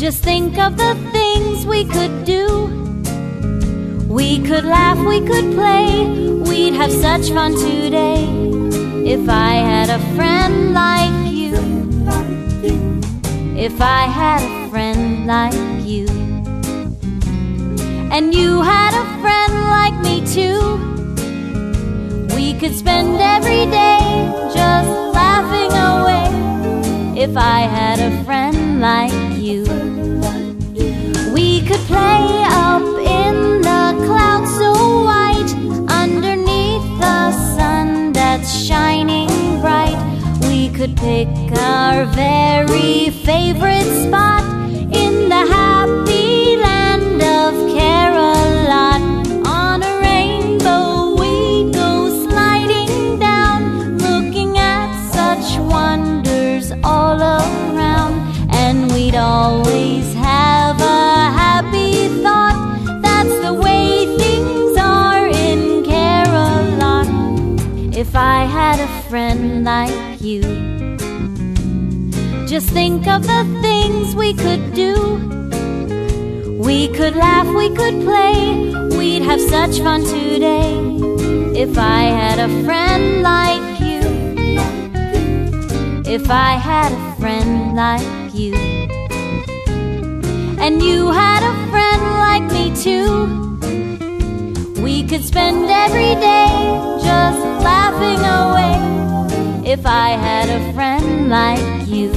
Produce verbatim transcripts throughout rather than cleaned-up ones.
Just think of the things we could do. We could laugh, we could play, we'd have such fun today. If I had a friend like you, if I had a friend like you, and you had a friend like me too, we could spend every day just laughing away. If I had a friend like you, we could play up in the clouds so white, underneath the sun that's shining bright. We could pick our very favorite spot in the happy land of Caroline. On a rainbow we'd go sliding down, looking at such wonders all around. And we'd always have a happy thought, that's the way things are in Caroline. If I had a friend like you, just think of the things we could do. We could laugh, we could play, we'd have such fun today. If I had a friend like you, if I had a friend like you, and you had a friend like me too, we could spend every day just laughing away. If I had a friend like you.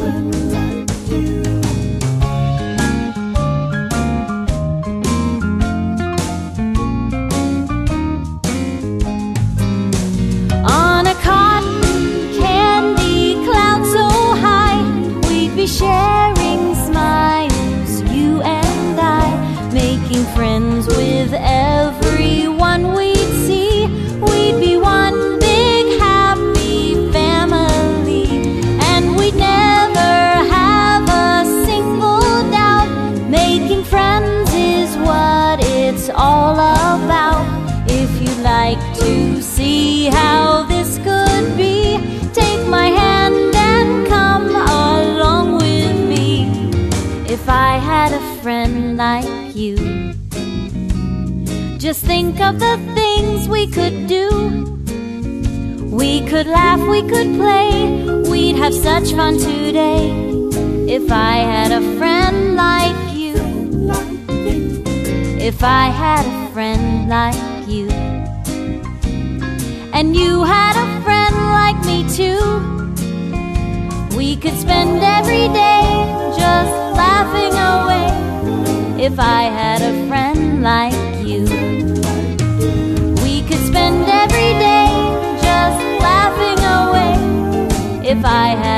On a cotton candy cloud so high, we'd be sharing smiles, you and I, making friends with everyone we'd see. We'd be one big happy family, and we'd never have a single doubt. Making friends is what it's all about. If you'd like to see how this could be, take my hand and come along with me. If I had a friend like you, just think of the things we could do. We could laugh, we could play, we'd have such fun today. If I had a friend like you, if I had a friend like you, and you had a friend like me too, we could spend every day just laughing away. If I had a friend like you, we could spend every day just laughing away. If I had